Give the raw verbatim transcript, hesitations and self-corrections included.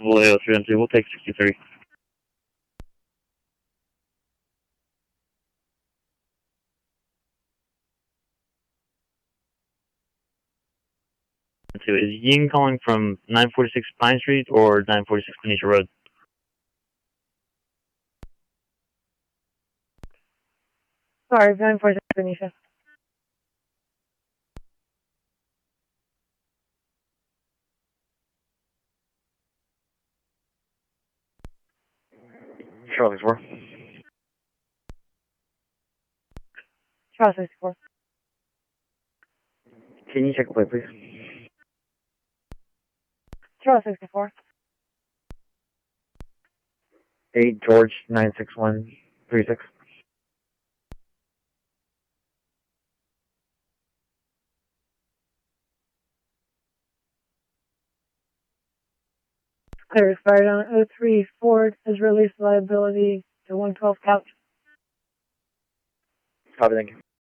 Vallejo three one two, we'll take sixty-three. Is Ying calling from nine forty-six Pine Street or nine forty-six Benicia Road? Sorry, nine forty-six Benicia. Charlie four. Charlie sixty-four. Can you check the plate, please? Charlie sixty-four. eight George nine six one three six. Clear expired on oh three. Ford has released liability to one twelve Couch. Copy, thank you.